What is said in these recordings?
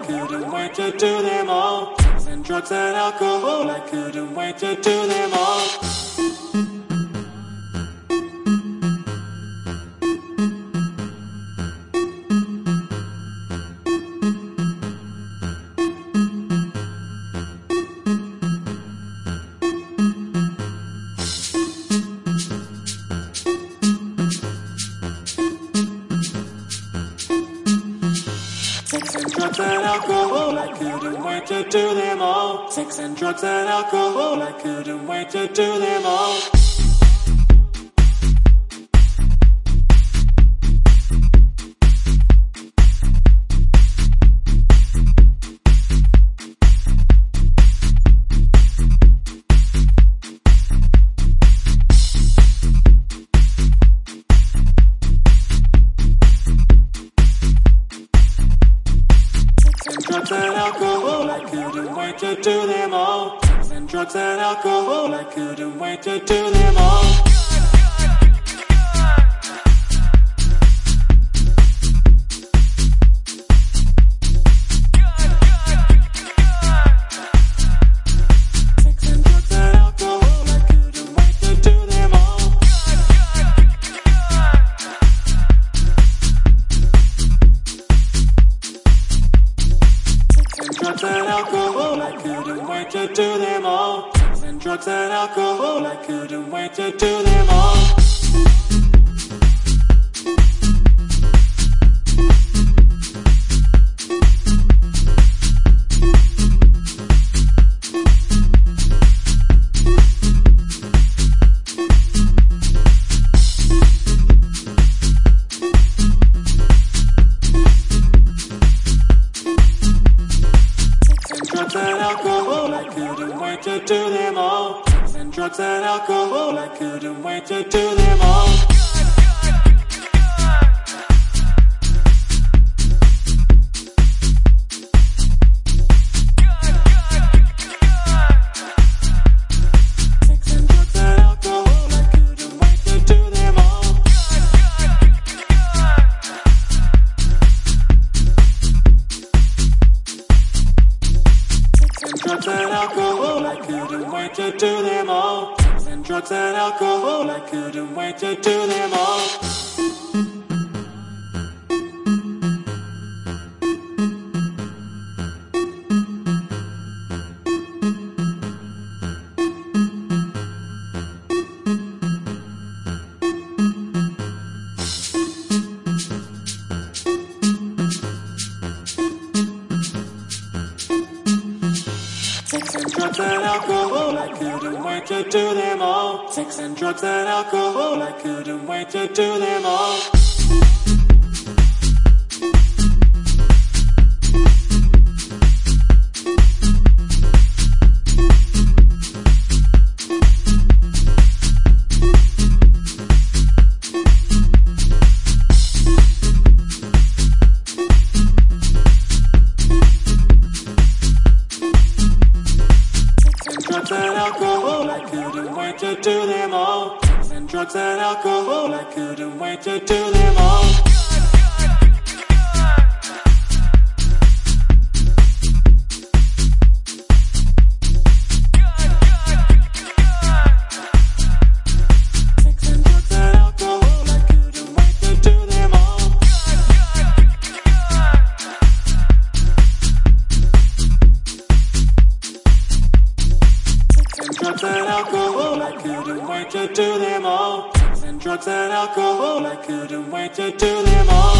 couldn't wait to do them all. Sex and drugs and alcohol, I couldn't wait to do them all. Sex and drugs and alcohol, I couldn't wait to do them all. Sex and drugs and alcohol, I couldn't wait to do them all. Drugs and alcohol, I couldn't wait to do them all. Sex and drugs and alcohol, I couldn't wait to do them all. Drugs and alcohol, I couldn't wait to do them all. Sex and drugs and alcohol, I couldn't wait to do them all. Drugs and alcohol, I couldn't wait to do them all. Sex and drugs and alcohol, I couldn't wait to do them all. Drugs and alcohol, I couldn't wait to do them all. Sex and drugs and alcohol, I couldn't wait to do them all. Sex and drugs and alcohol, I couldn't wait to do them all. Sex and drugs and alcohol, I couldn't wait to do them all. Drugs and alcohol, I couldn't wait to do them all. Sex and drugs and alcohol, I couldn't wait to do them all. Drugs and alcohol, I couldn't wait to do them all. Sex and drugs and alcohol, I couldn't wait to do them all.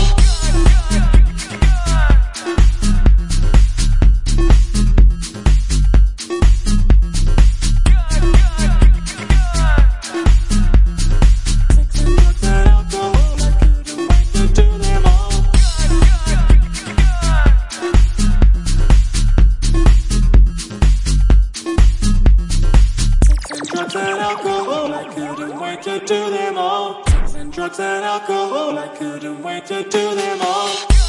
Drugs and alcohol, I couldn't wait to do them all. Sex and drugs and alcohol, I couldn't wait to do them all.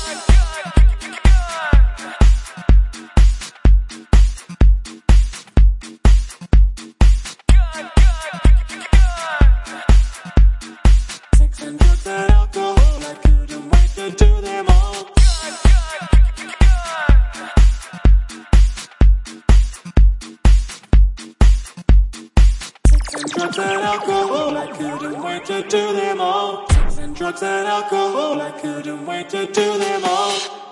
Sex and drugs and alcohol, I couldn't wait to do them all. to do them all. Sex and drugs and alcohol, I couldn't wait to do them all.